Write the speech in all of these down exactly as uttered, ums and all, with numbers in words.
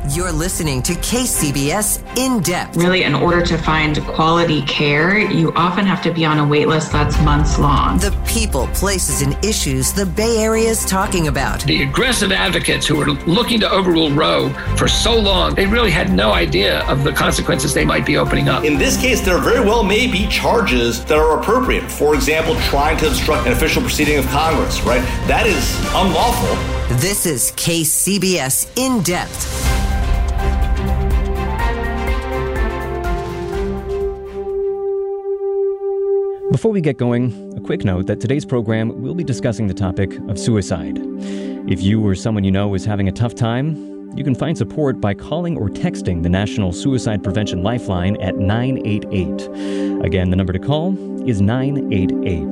You're listening to K C B S In Depth. Really, in order to find quality care, you often have to be on a wait list that's months long. The people, places, and issues the Bay Area is talking about. The aggressive advocates who were looking to overrule Roe for so long, they really had no idea of the consequences they might be opening up. In this case, there very well may be charges that are appropriate. For example, trying to obstruct an official proceeding of Congress, right? That is unlawful. This is K C B S In Depth. Before we get going, a quick note that today's program will be discussing the topic of suicide. If you or someone you know is having a tough time, you can find support by calling or texting the National Suicide Prevention Lifeline at nine eight eight. Again, the number to call is nine eight eight.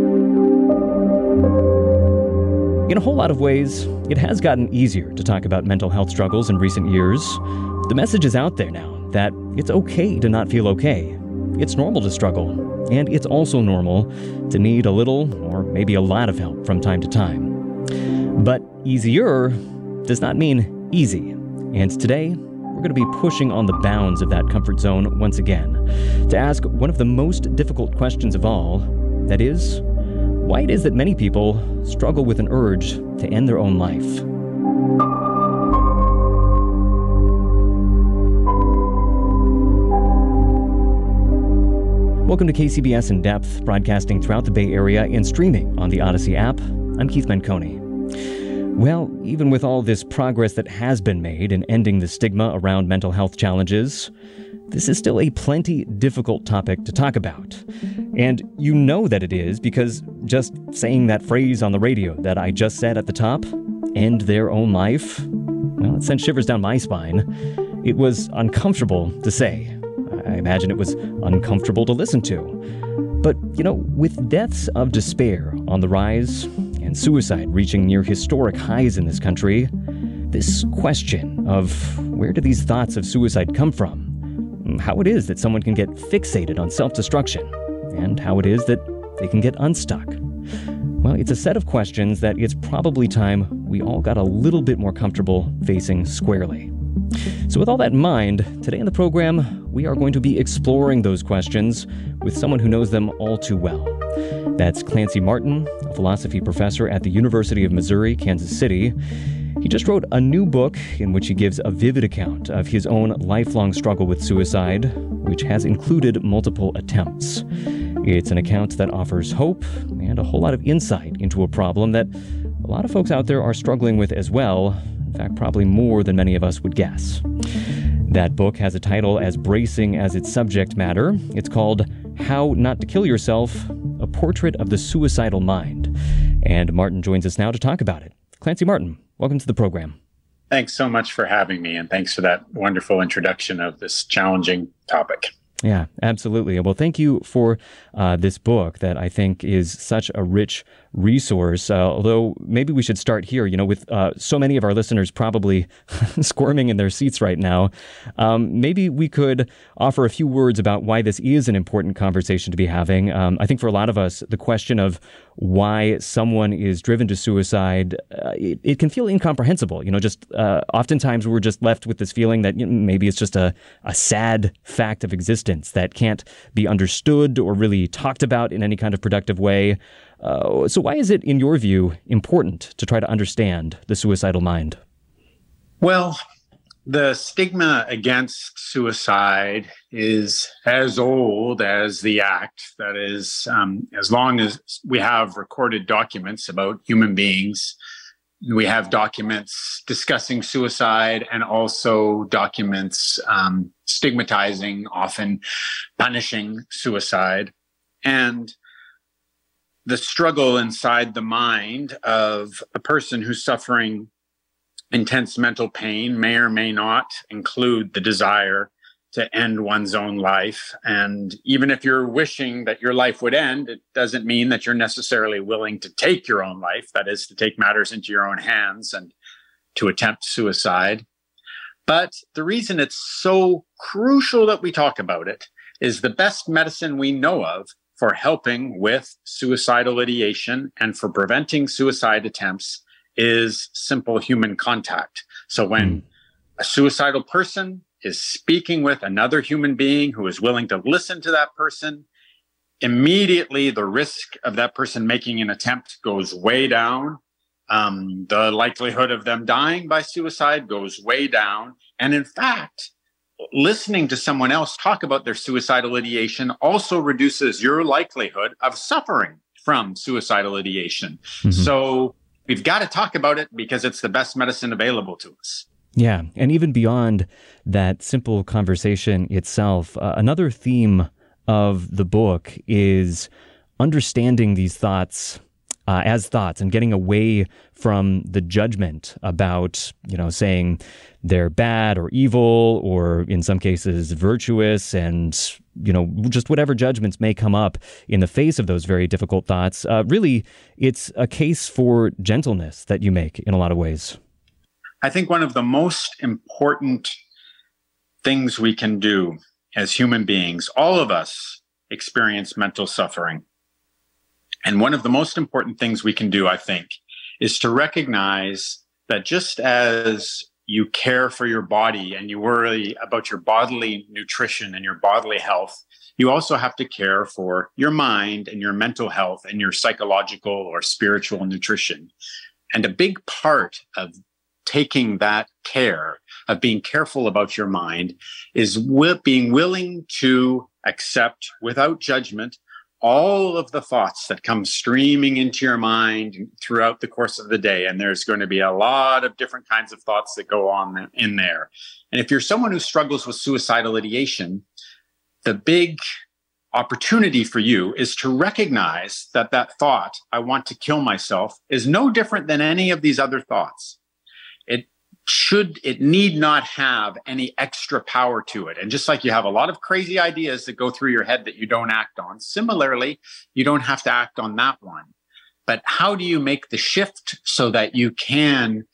In a whole lot of ways, it has gotten easier to talk about mental health struggles in recent years. The message is out there now that it's okay to not feel okay. It's normal to struggle, and it's also normal to need a little or maybe a lot of help from time to time. But easier does not mean easy. And today, we're going to be pushing on the bounds of that comfort zone once again to ask one of the most difficult questions of all, that is, why it is that many people struggle with an urge to end their own life. Welcome to K C B S In Depth, broadcasting throughout the Bay Area and streaming on the Odyssey app. I'm Keith Menconi. Well, even with all this progress that has been made in ending the stigma around mental health challenges, this is still a plenty difficult topic to talk about. And you know that it is because just saying that phrase on the radio that I just said at the top, end their own life, well, it sent shivers down my spine. It was uncomfortable to say. I imagine it was uncomfortable to listen to. But, you know, with deaths of despair on the rise and suicide reaching near historic highs in this country, this question of where do these thoughts of suicide come from, how it is that someone can get fixated on self-destruction, and how it is that they can get unstuck. Well, it's a set of questions that it's probably time we all got a little bit more comfortable facing squarely. So with all that in mind, today in the program, we are going to be exploring those questions with someone who knows them all too well. That's Clancy Martin, a philosophy professor at the University of Missouri, Kansas City. He just wrote a new book in which he gives a vivid account of his own lifelong struggle with suicide, which has included multiple attempts. It's an account that offers hope and a whole lot of insight into a problem that a lot of folks out there are struggling with as well. In fact, probably more than many of us would guess. That book has a title as bracing as its subject matter. It's called How Not to Kill Yourself, A Portrait of the Suicidal Mind. And Martin joins us now to talk about it. Clancy Martin, welcome to the program. Thanks so much for having me, and thanks for that wonderful introduction of this challenging topic. Yeah, absolutely. Well, thank you for uh, this book that I think is such a rich resource. Uh, although maybe we should start here, you know, with uh, so many of our listeners probably squirming in their seats right now. Um, maybe we could offer a few words about why this is an important conversation to be having. Um, I think for a lot of us, the question of why someone is driven to suicide, uh, it, it can feel incomprehensible. You know, just uh, oftentimes we're just left with this feeling that you know, maybe it's just a, a sad fact of existence that can't be understood or really talked about in any kind of productive way. Uh, so why is it, in your view, important to try to understand the suicidal mind? Well, the stigma against suicide is as old as the act. That is, um, as long as we have recorded documents about human beings, we have documents discussing suicide and also documents um, stigmatizing, often punishing suicide. And the struggle inside the mind of a person who's suffering intense mental pain may or may not include the desire to end one's own life. And even if you're wishing that your life would end, it doesn't mean that you're necessarily willing to take your own life. That is, to take matters into your own hands and to attempt suicide. But the reason it's so crucial that we talk about it is the best medicine we know of for helping with suicidal ideation and for preventing suicide attempts is simple human contact. So when mm. a suicidal person is speaking with another human being who is willing to listen to that person, immediately the risk of that person making an attempt goes way down. Um, the likelihood of them dying by suicide goes way down. And in fact, listening to someone else talk about their suicidal ideation also reduces your likelihood of suffering from suicidal ideation. Mm-hmm. So we've got to talk about it because it's the best medicine available to us. Yeah. And even beyond that simple conversation itself, uh, another theme of the book is understanding these thoughts uh, as thoughts and getting away from the judgment about, you know, saying they're bad or evil or in some cases virtuous, and, you know, just whatever judgments may come up in the face of those very difficult thoughts. Uh, really, it's a case for gentleness that you make in a lot of ways. I think one of the most important things we can do as human beings, all of us experience mental suffering. And one of the most important things we can do, I think, is to recognize that just as you care for your body and you worry about your bodily nutrition and your bodily health, you also have to care for your mind and your mental health and your psychological or spiritual nutrition. And a big part of taking that care, of being careful about your mind, is wi- being willing to accept without judgment all of the thoughts that come streaming into your mind throughout the course of the day. And there's going to be a lot of different kinds of thoughts that go on in there. And if you're someone who struggles with suicidal ideation, the big opportunity for you is to recognize that that thought, I want to kill myself, is no different than any of these other thoughts. It should, it need not have any extra power to it. And just like you have a lot of crazy ideas that go through your head that you don't act on, similarly, you don't have to act on that one. But how do you make the shift so that you can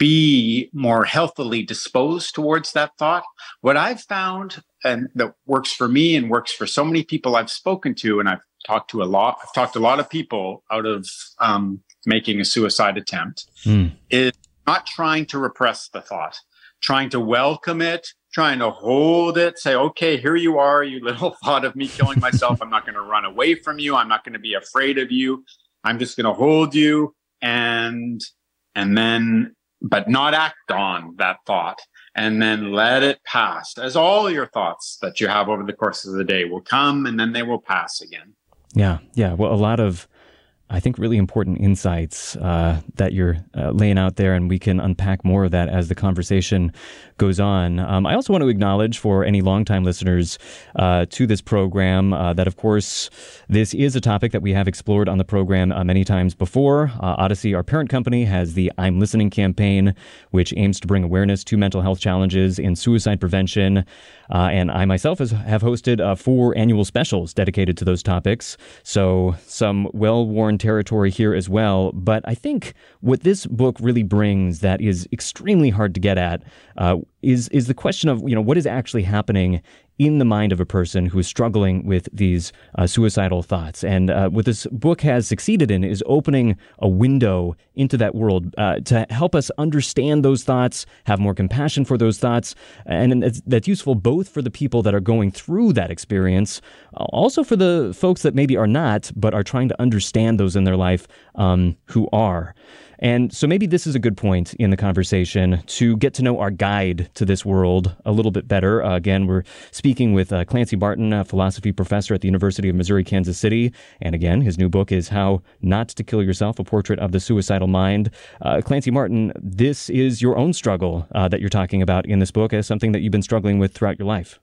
be more healthily disposed towards that thought? What I've found, and that works for me and works for so many people I've spoken to, and I've talked to a lot, I've talked to a lot of people out of um, making a suicide attempt, mm. is not trying to repress the thought, trying to welcome it, trying to hold it, say, okay, here you are, you little thought of me killing myself. I'm not going to run away from you. I'm not going to be afraid of you. I'm just going to hold you and, and then, but not act on that thought, and then let it pass, as all your thoughts that you have over the course of the day will come and then they will pass again. Yeah. Yeah. Well, a lot of, I think, really important insights uh, that you're uh, laying out there, and we can unpack more of that as the conversation goes on. Um, I also want to acknowledge for any longtime listeners uh, to this program uh, that, of course, this is a topic that we have explored on the program uh, many times before. Uh, Odyssey, our parent company, has the I'm Listening campaign, which aims to bring awareness to mental health challenges in suicide prevention. Uh, and I myself has, have hosted uh, four annual specials dedicated to those topics. So some well-worn territory here as well. But I think what this book really brings that is extremely hard to get at uh, is is the question of, you know, what is actually happening in the mind of a person who is struggling with these uh, suicidal thoughts. And uh, what this book has succeeded in is opening a window into that world uh, to help us understand those thoughts, have more compassion for those thoughts. And it's, that's useful both for the people that are going through that experience, also for the folks that maybe are not, but are trying to understand those in their life um, who are. And so maybe this is a good point in the conversation to get to know our guide to this world a little bit better. Uh, again, we're speaking with uh, Clancy Barton, a philosophy professor at the University of Missouri, Kansas City. And again, his new book is How Not to Kill Yourself, A Portrait of the Suicidal Mind. Uh, Clancy Martin, this is your own struggle uh, that you're talking about in this book as something that you've been struggling with throughout your life.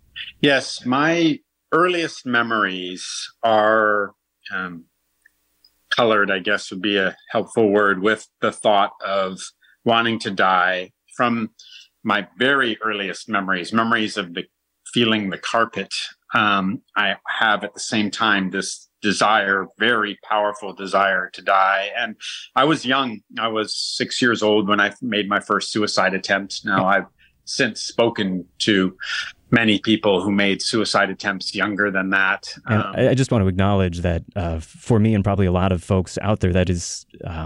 Yes, my earliest memories are... Um, colored, I guess would be a helpful word, with the thought of wanting to die. From my very earliest memories, memories of the feeling the carpet, um, I have at the same time this desire, very powerful desire to die. And I was young. I was six years old when I made my first suicide attempt. Now, I've since spoken to many people who made suicide attempts younger than that. Um, I just want to acknowledge that uh, for me and probably a lot of folks out there, that is um,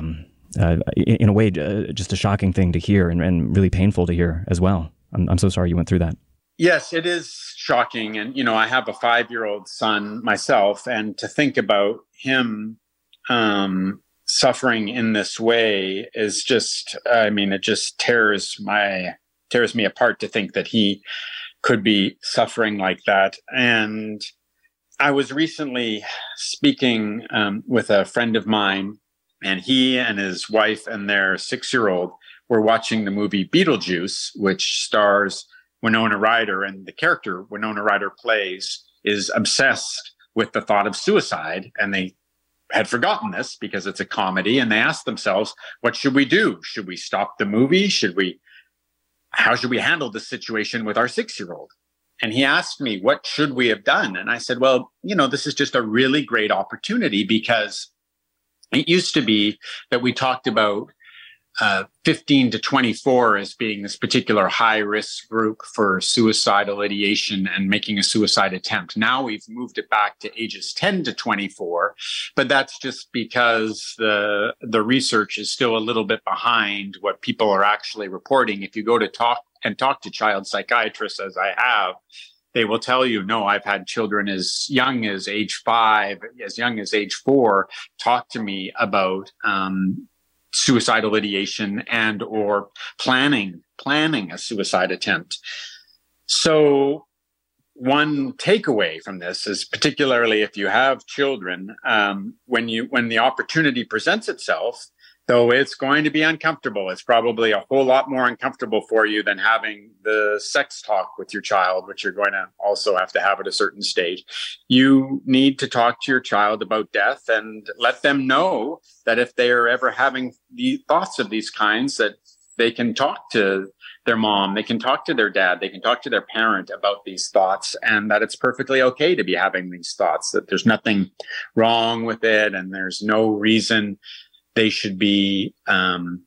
uh, in, in a way, uh, just a shocking thing to hear and, and really painful to hear as well. I'm, I'm so sorry you went through that. Yes, it is shocking. And, you know, I have a five-year-old son myself, and to think about him um, suffering in this way is just, I mean, it just tears my, tears me apart to think that he could be suffering like that. And I was recently speaking um, with a friend of mine, and he and his wife and their six-year-old were watching the movie Beetlejuice, which stars Winona Ryder, and the character Winona Ryder plays is obsessed with the thought of suicide. And they had forgotten this because it's a comedy. And they asked themselves, what should we do? Should we stop the movie? Should we, how should we handle this situation with our six-year-old? And he asked me, what should we have done? And I said, well, you know, this is just a really great opportunity, because it used to be that we talked about Uh, fifteen to twenty-four as being this particular high risk group for suicidal ideation and making a suicide attempt. Now we've moved it back to ages ten to twenty-four, but that's just because the the research is still a little bit behind what people are actually reporting. If you go to talk and talk to child psychiatrists, as I have, they will tell you, no, I've had children as young as age five, as young as age four, talk to me about um suicidal ideation and or planning, planning a suicide attempt. So one takeaway from this is, particularly if you have children, um, when you, when the opportunity presents itself, though it's going to be uncomfortable, it's probably a whole lot more uncomfortable for you than having the sex talk with your child, which you're going to also have to have at a certain stage. You need to talk to your child about death and let them know that if they are ever having the thoughts of these kinds, that they can talk to their mom, they can talk to their dad, they can talk to their parent about these thoughts, and that it's perfectly okay to be having these thoughts, that there's nothing wrong with it, and there's no reason they should be um,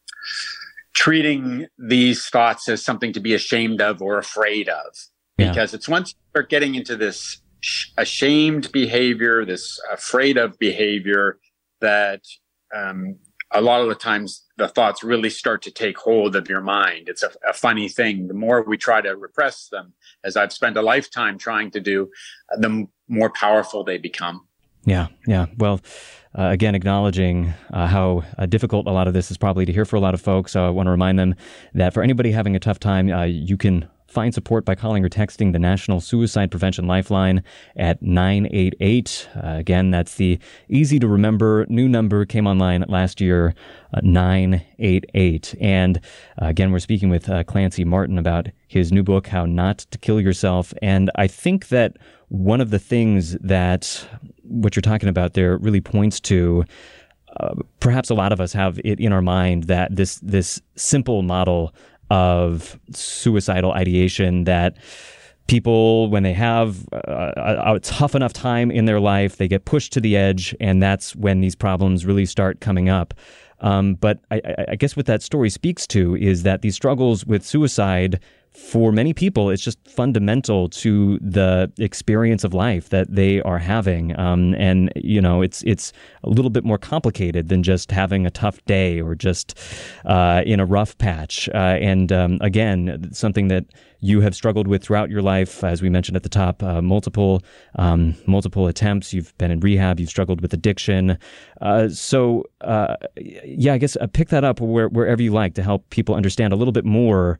treating these thoughts as something to be ashamed of or afraid of. Yeah. Because it's once you start getting into this sh- ashamed behavior, this afraid of behavior, that um, a lot of the times the thoughts really start to take hold of your mind. It's a, a funny thing. The more we try to repress them, as I've spent a lifetime trying to do, the more powerful they become. Yeah, yeah. Well, uh, again, acknowledging uh, how uh, difficult a lot of this is probably to hear for a lot of folks. So I want to remind them that for anybody having a tough time, uh, you can find support by calling or texting the National Suicide Prevention Lifeline at nine eight eight. Uh, again, that's the easy to remember new number, came online last year, uh, nine eight eight. And uh, again, we're speaking with uh, Clancy Martin about his new book, How Not to Kill Yourself. And I think that one of the things that what you're talking about there really points to, uh, perhaps a lot of us have it in our mind that this this simple model of suicidal ideation, that people, when they have a, a tough enough time in their life, they get pushed to the edge, and that's when these problems really start coming up. Um, but I, I guess what that story speaks to is that these struggles with suicide, for many people, it's just fundamental to the experience of life that they are having. Um, and, you know, it's it's a little bit more complicated than just having a tough day or just uh, in a rough patch. Uh, and um, again, something that you have struggled with throughout your life, as we mentioned at the top, uh, multiple um, multiple attempts. You've been in rehab. You've struggled with addiction. Uh, so, uh, yeah, I guess uh, pick that up where, wherever you like to help people understand a little bit more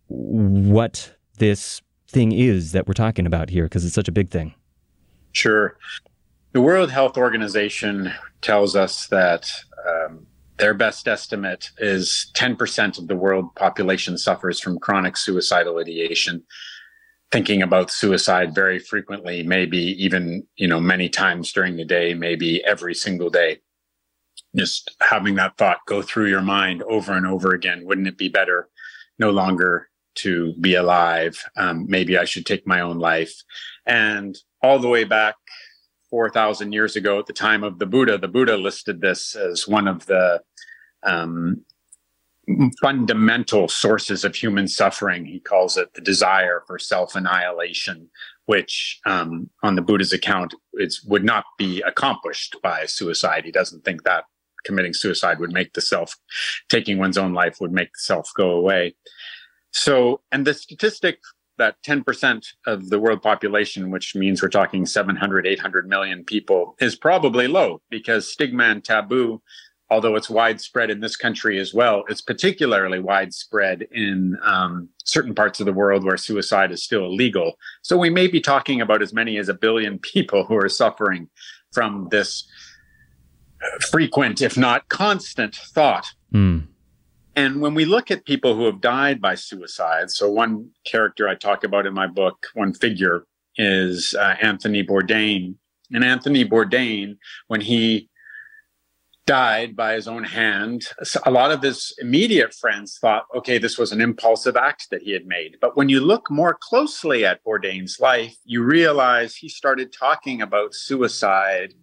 what this thing is that we're talking about here, because it's such a big thing. Sure. The World Health Organization tells us that um, their best estimate is ten percent of the world population suffers from chronic suicidal ideation, thinking about suicide very frequently, maybe even, you know, many times during the day, maybe every single day. Just having that thought go through your mind over and over again. Wouldn't it be better no longer to be alive? Um, maybe I should take my own life. And all the way back four thousand years ago, at the time of the Buddha, the Buddha listed this as one of the um, fundamental sources of human suffering. He calls it the desire for self-annihilation, which um, on the Buddha's account, it would not be accomplished by suicide. He doesn't think that committing suicide would make the self, taking one's own life would make the self go away. So, and the statistic that ten percent of the world population, which means we're talking seven hundred, eight hundred million people, is probably low, because stigma and taboo, although it's widespread in this country as well, it's particularly widespread in um, certain parts of the world where suicide is still illegal. So we may be talking about as many as a billion people who are suffering from this frequent, if not constant, thought. Mm. And when we look at people who have died by suicide, so one character I talk about in my book, one figure, is uh, Anthony Bourdain. And Anthony Bourdain, when he died by his own hand, a lot of his immediate friends thought, okay, this was an impulsive act that he had made. But when you look more closely at Bourdain's life, you realize he started talking about suicide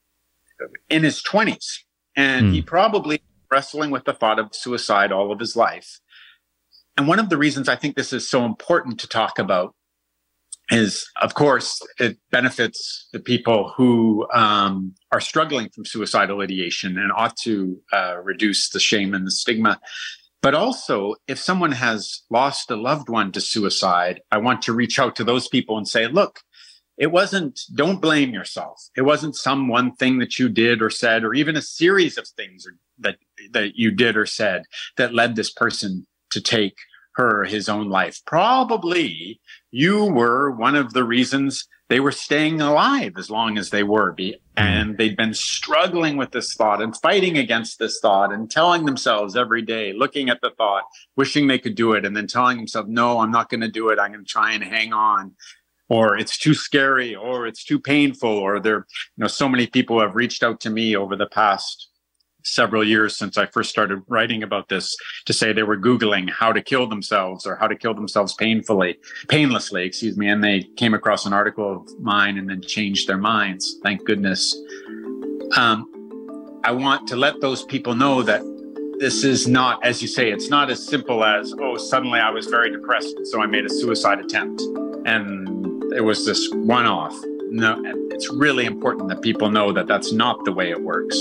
in his twenties. And mm. he probably wrestling with the thought of suicide all of his life. And one of the reasons I think this is so important to talk about is, of course, it benefits the people who um, are struggling from suicidal ideation and ought to uh, reduce the shame and the stigma. But also, if someone has lost a loved one to suicide, I want to reach out to those people and say, look, it wasn't, don't blame yourself. It wasn't some one thing that you did or said, or even a series of things that, that you did or said that led this person to take her or his own life. Probably you were one of the reasons they were staying alive as long as they were. Be, and they'd been struggling with this thought and fighting against this thought and telling themselves every day, looking at the thought, wishing they could do it, and then telling themselves, no, I'm not going to do it. I'm going to try and hang on. Or it's too scary, or it's too painful, or there, you know, so many people have reached out to me over the past several years since I first started writing about this to say they were Googling how to kill themselves or how to kill themselves painfully, painlessly, excuse me. And they came across an article of mine and then changed their minds. Thank goodness. Um, I want to let those people know that this is not, as you say, it's not as simple as, oh, suddenly I was very depressed, and so I made a suicide attempt. And it was this one-off. No, it's really important that people know that that's not the way it works.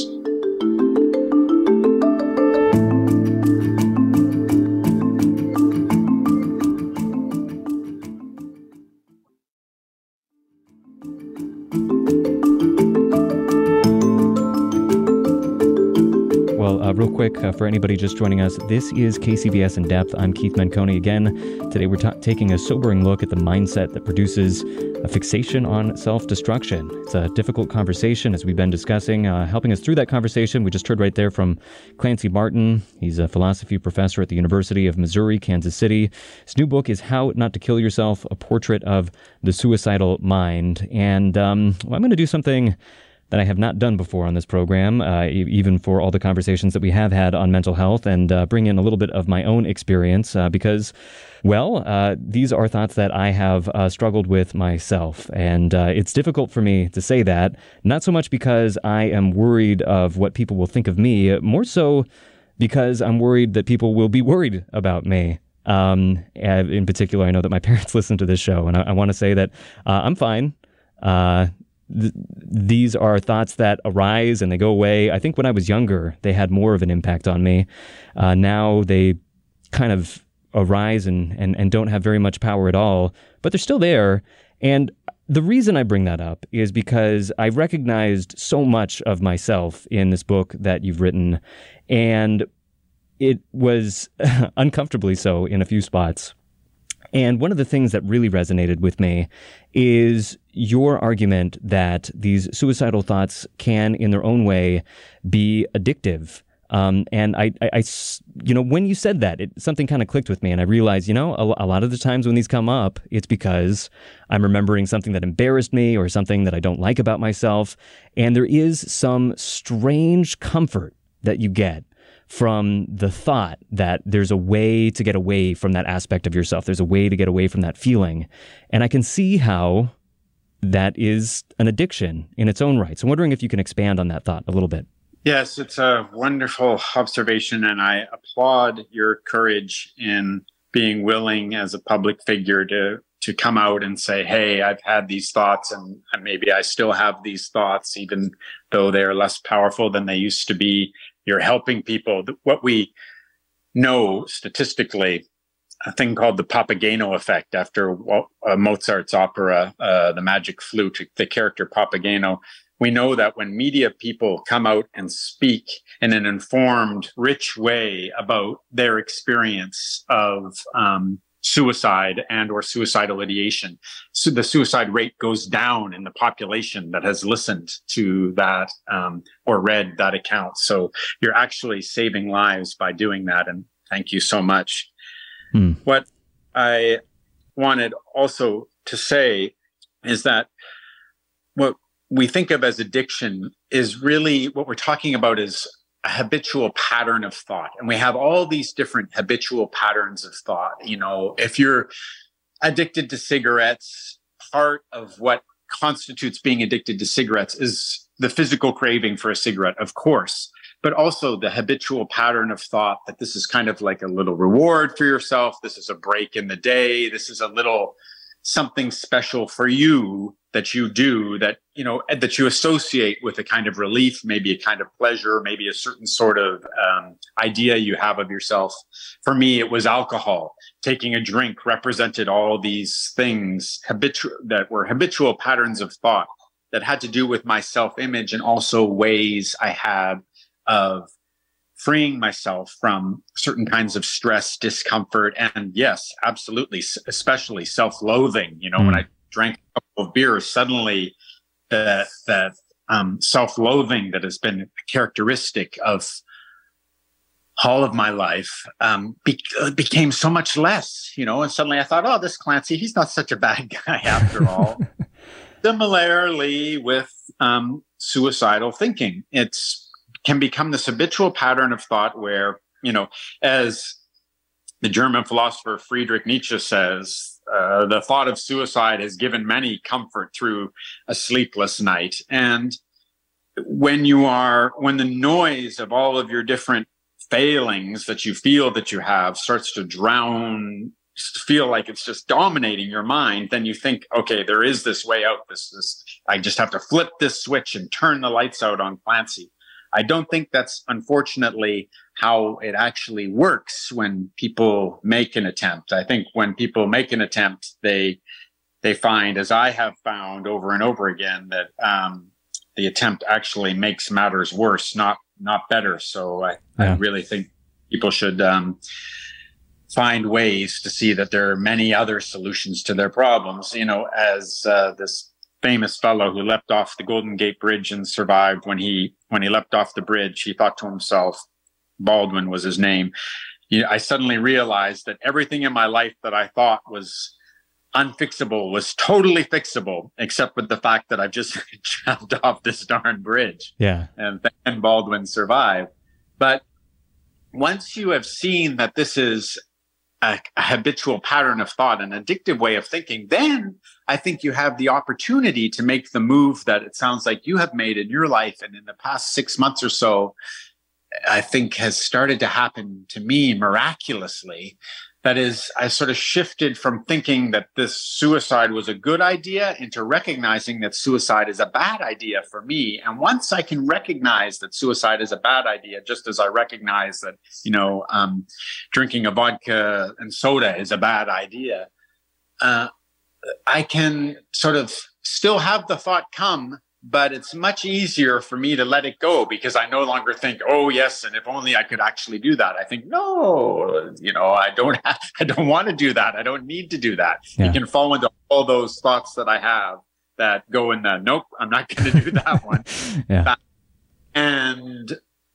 Uh, real quick, uh, for anybody just joining us, this is K C B S In Depth. I'm Keith Menconi again. Today we're ta- taking a sobering look at the mindset that produces a fixation on self-destruction. It's a difficult conversation, as we've been discussing. Uh, helping us through that conversation, we just heard right there from Clancy Martin. He's a philosophy professor at the University of Missouri, Kansas City. His new book is How Not to Kill Yourself, A Portrait of the Suicidal Mind. And um, well, I'm going to do something that I have not done before on this program, uh, e- even for all the conversations that we have had on mental health, and uh, bring in a little bit of my own experience uh, because, well, uh, these are thoughts that I have uh, struggled with myself. And uh, it's difficult for me to say that, not so much because I am worried of what people will think of me, more so because I'm worried that people will be worried about me. Um, in particular, I know that my parents listen to this show, and I, I want to say that uh, I'm fine. Uh, th- these are thoughts that arise and they go away. I think when I was younger, they had more of an impact on me. Uh, now they kind of arise and, and, and don't have very much power at all, but they're still there. And the reason I bring that up is because I recognized so much of myself in this book that you've written, and it was uncomfortably so in a few spots. And one of the things that really resonated with me is your argument that these suicidal thoughts can, in their own way, be addictive. Um, and I, I, I, you know, when you said that, it, something kind of clicked with me, and I realized, you know, a, a lot of the times when these come up, it's because I'm remembering something that embarrassed me or something that I don't like about myself. And there is some strange comfort that you get from the thought that there's a way to get away from that aspect of yourself. There's a way to get away from that feeling. And I can see how that is an addiction in its own right. So I'm wondering if you can expand on that thought a little bit. Yes, it's a wonderful observation, and I applaud your courage in being willing as a public figure to to come out and say, hey, I've had these thoughts, and maybe I still have these thoughts, even though they're less powerful than they used to be. you're helping people. What we know statistically, a thing called the Papageno effect after uh, Mozart's opera, uh, The Magic Flute, the character Papageno. We know that when media people come out and speak in an informed, rich way about their experience of um, suicide and or suicidal ideation, so the suicide rate goes down in the population that has listened to that um, or read that account. So you're actually saving lives by doing that. And thank you so much. Hmm. What I wanted also to say is that what we think of as addiction is really what we're talking about is a habitual pattern of thought. And we have all these different habitual patterns of thought. You know, if you're addicted to cigarettes, part of what constitutes being addicted to cigarettes is the physical craving for a cigarette, of course, but also the habitual pattern of thought that this is kind of like a little reward for yourself. This is a break in the day. This is a little something special for you that you do that, you know, that you associate with a kind of relief, maybe a kind of pleasure, maybe a certain sort of um, idea you have of yourself. For me, it was alcohol. Taking a drink represented all these things habitual that were habitual patterns of thought that had to do with my self-image and also ways I had of freeing myself from certain kinds of stress, discomfort, and yes, absolutely, especially self-loathing. You know, mm. when I drank a couple of beers, suddenly that that um, self-loathing that has been a characteristic of all of my life um, be- became so much less. You know, and suddenly I thought, oh, this Clancy, he's not such a bad guy after all. Similarly, with um, suicidal thinking, it's can become this habitual pattern of thought where, you know, as the German philosopher Friedrich Nietzsche says, uh, the thought of suicide has given many comfort through a sleepless night. And when you are, when the noise of all of your different failings that you feel that you have starts to drown, feel like it's just dominating your mind, then you think, okay, there is this way out. This, this, I just have to flip this switch and turn the lights out on Clancy. I don't think that's unfortunately how it actually works when people make an attempt. I think when people make an attempt, they they find, as I have found over and over again, that um, the attempt actually makes matters worse, not not better. So I, yeah. I really think people should um, find ways to see that there are many other solutions to their problems. You know, as uh, this famous fellow who leapt off the Golden Gate Bridge and survived, when he when he leapt off the bridge, he thought to himself, Baldwin was his name, you know, I suddenly realized that everything in my life that I thought was unfixable was totally fixable, except with the fact that I've just jumped off this darn bridge. Yeah. And then Baldwin survived. But once you have seen that this is A, a habitual pattern of thought, an addictive way of thinking, then I think you have the opportunity to make the move that it sounds like you have made in your life. And in the past six months or so, I think has started to happen to me miraculously. That is, I sort of shifted from thinking that this suicide was a good idea into recognizing that suicide is a bad idea for me. And once I can recognize that suicide is a bad idea, just as I recognize that, you know, um, drinking a vodka and soda is a bad idea, uh, I can sort of still have the thought come, but it's much easier for me to let it go because I no longer think, oh yes, and if only I could actually do that. I think, no, you know, I don't have, I don't want to do that. I don't need to do that. Yeah. You can fall into all those thoughts that I have that go in the, nope, I'm not going to do that one. yeah. And,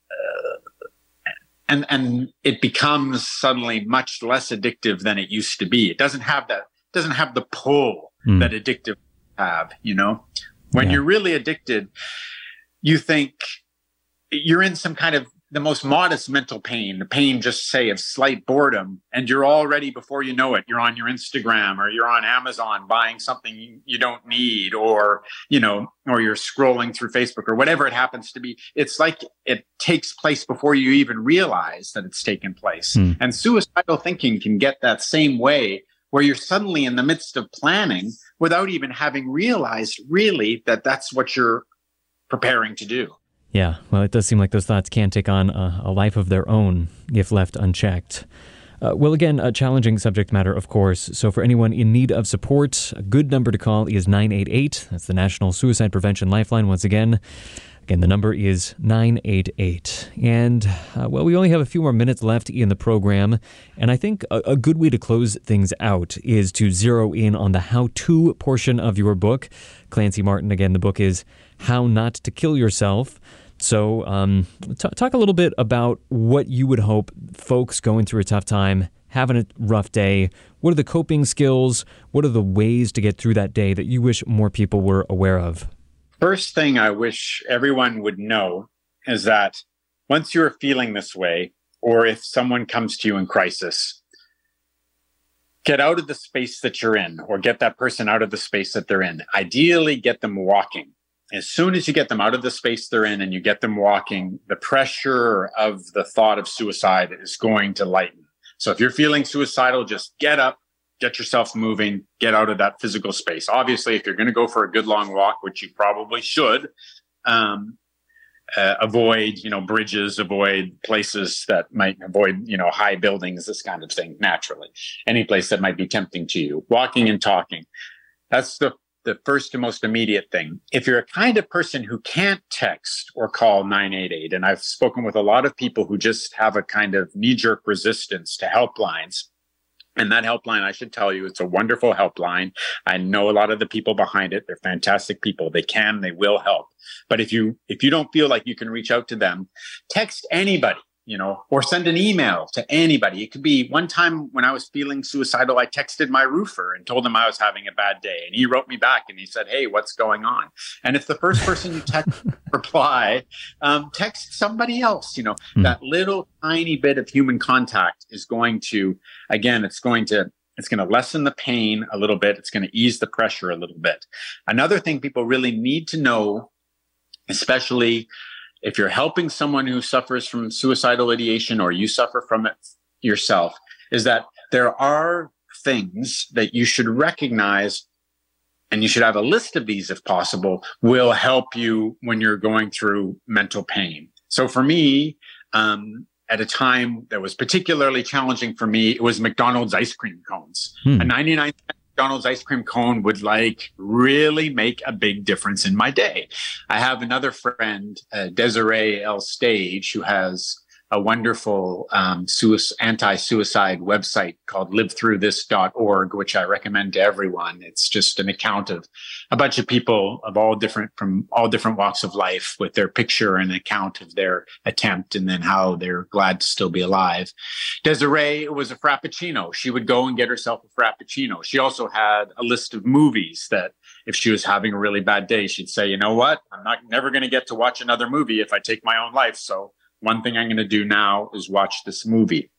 uh, and, and it becomes suddenly much less addictive than it used to be. It doesn't have that, doesn't have the pull mm. that addictive have, you know? When yeah. you're really addicted, you think you're in some kind of the most modest mental pain, the pain just say of slight boredom, and you're already, before you know it, you're on your Instagram or you're on Amazon buying something you don't need, or, you know, or you're scrolling through Facebook or whatever it happens to be. It's like it takes place before you even realize that it's taken place. Hmm. And suicidal thinking can get that same way, where you're suddenly in the midst of planning without even having realized really that that's what you're preparing to do. Yeah, well, it does seem like those thoughts can take on a, a life of their own if left unchecked. Uh, well, again, a challenging subject matter, of course. So for anyone in need of support, a good number to call is nine eight eight. That's the National Suicide Prevention Lifeline. Once again, again, the number is nine eight eight. And, uh, well, we only have a few more minutes left in the program. And I think a, a good way to close things out is to zero in on the how-to portion of your book. Clancy Martin, again, the book is How Not to Kill Yourself. So um, t- talk a little bit about what you would hope folks going through a tough time, having a rough day, what are the coping skills, what are the ways to get through that day that you wish more people were aware of? First thing I wish everyone would know is that once you're feeling this way, or if someone comes to you in crisis, get out of the space that you're in, or get that person out of the space that they're in. Ideally, get them walking. As soon as you get them out of the space they're in and you get them walking, the pressure of the thought of suicide is going to lighten. So if you're feeling suicidal, just get up, get yourself moving, get out of that physical space. Obviously, if you're going to go for a good long walk, which you probably should, um, uh, avoid, you know, bridges, avoid places that might avoid, you know, high buildings, this kind of thing, naturally. Any place that might be tempting to you. Walking and talking. That's the the first and most immediate thing. If you're a kind of person who can't text or call nine eight eight, and I've spoken with a lot of people who just have a kind of knee-jerk resistance to helplines, and that helpline, I should tell you, it's a wonderful helpline. I know a lot of the people behind it. They're fantastic people. They can, they will help. But if you if you don't feel like you can reach out to them, text anybody. You know, or send an email to anybody. It could be one time when I was feeling suicidal, I texted my roofer and told him I was having a bad day. And he wrote me back and he said, hey, what's going on? And if the first person you text reply, um, text somebody else. You know, mm. that little tiny bit of human contact is going to, again, it's going to, it's going to lessen the pain a little bit. It's going to ease the pressure a little bit. Another thing people really need to know, especially if you're helping someone who suffers from suicidal ideation or you suffer from it yourself, is that there are things that you should recognize, and you should have a list of these if possible, will help you when you're going through mental pain. So for me, um, at a time that was particularly challenging for me, it was McDonald's ice cream cones. Hmm. A ninety-nine cent McDonald's ice cream cone would like really make a big difference in my day. I have another friend, uh, Desiree L. Stage, who has a wonderful um, suicide, anti-suicide website called live through this dot org, which I recommend to everyone. It's just an account of a bunch of people of all different, from all different walks of life, with their picture and account of their attempt and then how they're glad to still be alive. Desiree was a Frappuccino. She would go and get herself a Frappuccino. She also had a list of movies that if she was having a really bad day, she'd say, you know what, I'm not never going to get to watch another movie if I take my own life. So one thing I'm going to do now is watch this movie.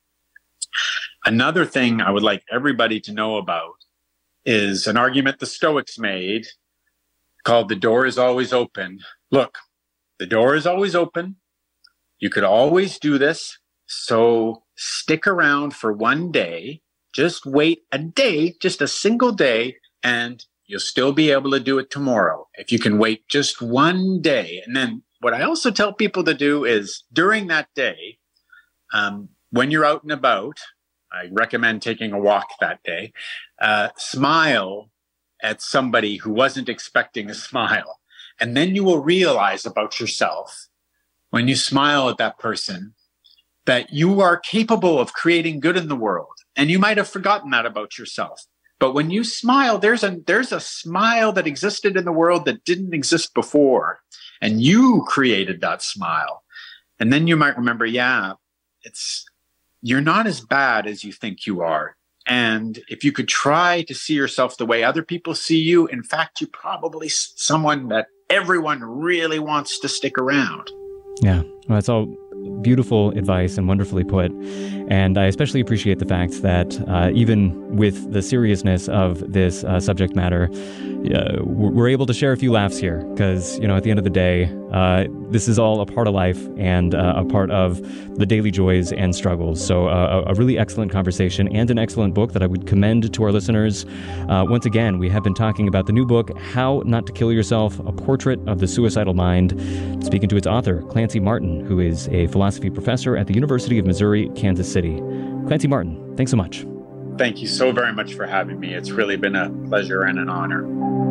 Another thing I would like everybody to know about is an argument the Stoics made called the door is always open. Look, the door is always open. You could always do this. So stick around for one day. Just wait a day, just a single day, and you'll still be able to do it tomorrow. If you can wait just one day. And then what I also tell people to do is during that day, um, when you're out and about, I recommend taking a walk that day, uh, smile at somebody who wasn't expecting a smile. And then you will realize about yourself, when you smile at that person, that you are capable of creating good in the world. And you might have forgotten that about yourself. But when you smile, there's a, there's a smile that existed in the world that didn't exist before. And you created that smile. And then you might remember, yeah, it's, you're not as bad as you think you are. And if you could try to see yourself the way other people see you, in fact, you're probably someone that everyone really wants to stick around. Yeah, well, that's all beautiful advice and wonderfully put. And I especially appreciate the fact that uh, even with the seriousness of this uh, subject matter, uh, we're able to share a few laughs here because, you know, at the end of the day, uh, this is all a part of life and uh, a part of the daily joys and struggles. So uh, a really excellent conversation and an excellent book that I would commend to our listeners. Uh, once again, we have been talking about the new book, How Not to Kill Yourself, A Portrait of the Suicidal Mind, speaking to its author, Clancy Martin, who is a philosophy professor at the University of Missouri, Kansas City. Clancy Martin, thanks so much. Thank you so very much for having me. It's really been a pleasure and an honor.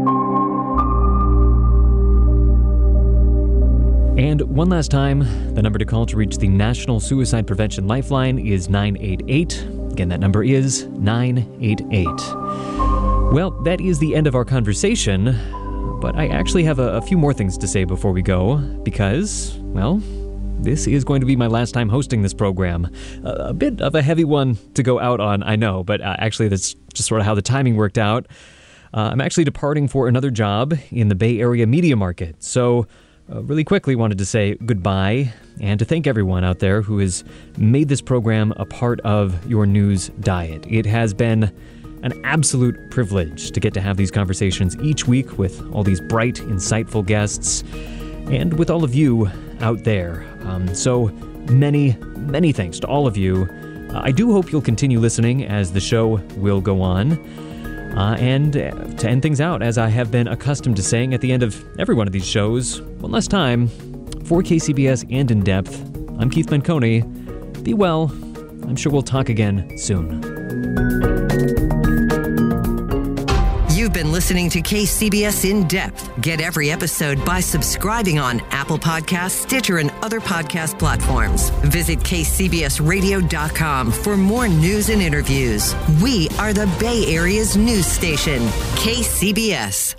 And one last time, the number to call to reach the National Suicide Prevention Lifeline is nine eight eight. Again, that number is nine eight eight. Well, that is the end of our conversation, but I actually have a, a few more things to say before we go, because, well, this is going to be my last time hosting this program. Uh, a bit of a heavy one to go out on, I know, but uh, actually that's just sort of how the timing worked out. Uh, I'm actually departing for another job in the Bay Area media market, so uh, really quickly wanted to say goodbye and to thank everyone out there who has made this program a part of your news diet. It has been an absolute privilege to get to have these conversations each week with all these bright, insightful guests and with all of you out there. Um, so many, many thanks to all of you. Uh, I do hope you'll continue listening as the show will go on. Uh, and uh, to end things out, as I have been accustomed to saying at the end of every one of these shows, one last time, for K C B S and In Depth, I'm Keith Menconi. Be well. I'm sure we'll talk again soon. You've been listening to K C B S In Depth. Get every episode by subscribing on Apple Podcasts, Stitcher, and other podcast platforms. Visit K C B S radio dot com for more news and interviews. We are the Bay Area's news station, K C B S.